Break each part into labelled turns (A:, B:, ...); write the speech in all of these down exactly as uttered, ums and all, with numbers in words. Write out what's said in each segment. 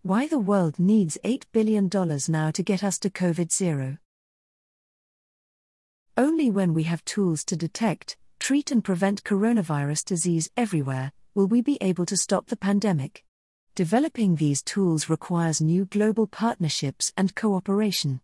A: Why the world needs eight billion dollars now to get us to COVID zero. Only when we have tools to detect, treat and prevent coronavirus disease everywhere, will we be able to stop the pandemic. Developing these tools requires new global partnerships and cooperation.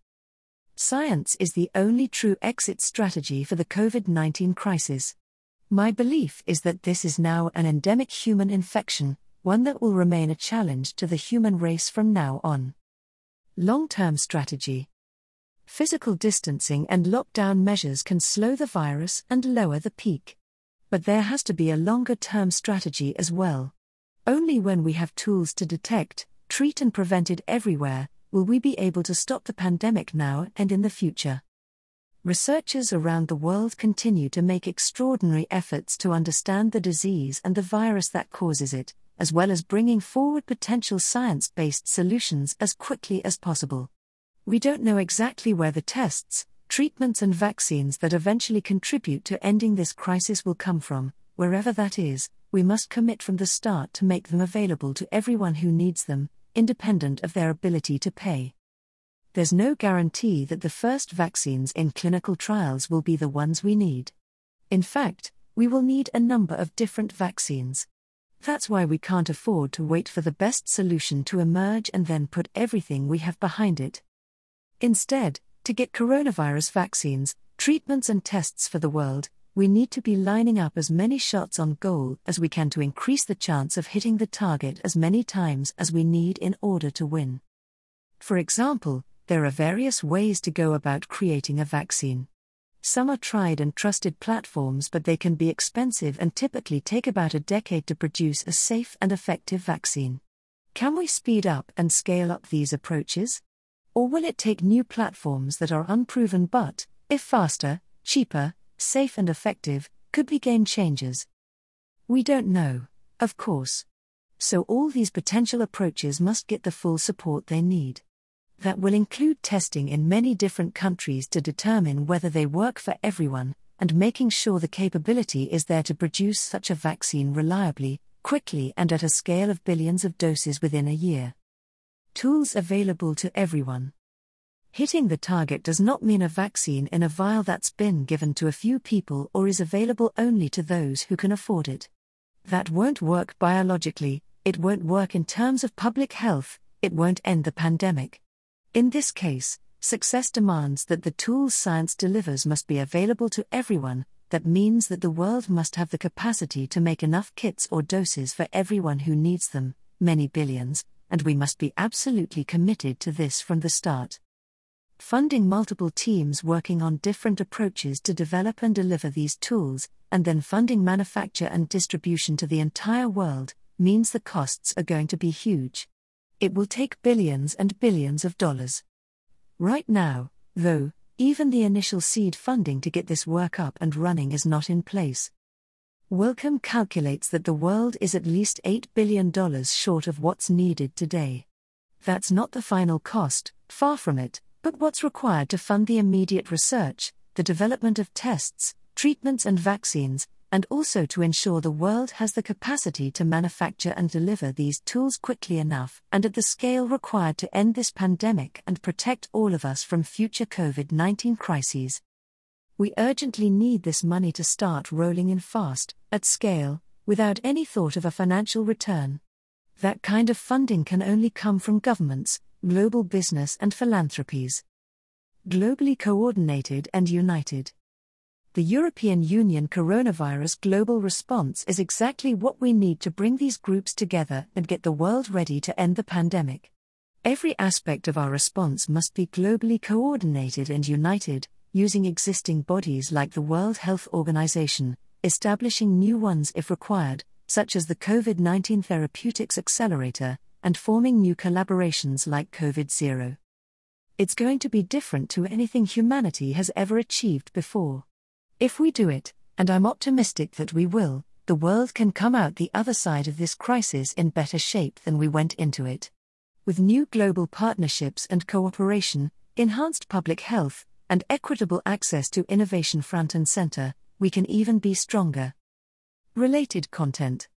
A: Science is the only true exit strategy for the COVID nineteen crisis. My belief is that this is now an endemic human infection, one that will remain a challenge to the human race from now on. Long-term strategy. Physical distancing and lockdown measures can slow the virus and lower the peak. But there has to be a longer-term strategy as well. Only when we have tools to detect, treat and prevent it everywhere, will we be able to stop the pandemic now and in the future. Researchers around the world continue to make extraordinary efforts to understand the disease and the virus that causes it, as well as bringing forward potential science-based solutions as quickly as possible. We don't know exactly where the tests, treatments and vaccines that eventually contribute to ending this crisis will come from. Wherever that is, we must commit from the start to make them available to everyone who needs them, independent of their ability to pay. There's no guarantee that the first vaccines in clinical trials will be the ones we need. In fact, we will need a number of different vaccines. That's why we can't afford to wait for the best solution to emerge and then put everything we have behind it. Instead, to get coronavirus vaccines, treatments and tests for the world, we need to be lining up as many shots on goal as we can to increase the chance of hitting the target as many times as we need in order to win. For example, there are various ways to go about creating a vaccine. Some are tried and trusted platforms, but they can be expensive and typically take about a decade to produce a safe and effective vaccine. Can we speed up and scale up these approaches? Or will it take new platforms that are unproven but, if faster, cheaper, safe and effective, could be game changers? We don't know, of course. So all these potential approaches must get the full support they need. That will include testing in many different countries to determine whether they work for everyone, and making sure the capability is there to produce such a vaccine reliably, quickly and at a scale of billions of doses within a year. Tools available to everyone. Hitting the target does not mean a vaccine in a vial that's been given to a few people or is available only to those who can afford it. That won't work biologically, it won't work in terms of public health, it won't end the pandemic. In this case, success demands that the tools science delivers must be available to everyone. That means that the world must have the capacity to make enough kits or doses for everyone who needs them, many billions, and we must be absolutely committed to this from the start. Funding multiple teams working on different approaches to develop and deliver these tools, and then funding manufacture and distribution to the entire world, means the costs are going to be huge. It will take billions and billions of dollars. Right now, though, even the initial seed funding to get this work up and running is not in place. Wellcome calculates that the world is at least eight billion dollars short of what's needed today. That's not the final cost, far from it, but what's required to fund the immediate research, the development of tests, treatments and vaccines, and also to ensure the world has the capacity to manufacture and deliver these tools quickly enough and at the scale required to end this pandemic and protect all of us from future COVID nineteen crises. We urgently need this money to start rolling in fast, at scale, without any thought of a financial return. That kind of funding can only come from governments, global business and philanthropies. Globally coordinated and united. The European Union Coronavirus Global Response is exactly what we need to bring these groups together and get the world ready to end the pandemic. Every aspect of our response must be globally coordinated and united, using existing bodies like the World Health Organization, establishing new ones if required, such as the COVID nineteen Therapeutics Accelerator, and forming new collaborations like COVID zero. It's going to be different to anything humanity has ever achieved before. If we do it, and I'm optimistic that we will, the world can come out the other side of this crisis in better shape than we went into it. With new global partnerships and cooperation, enhanced public health, and equitable access to innovation front and center, we can even be stronger. Related content.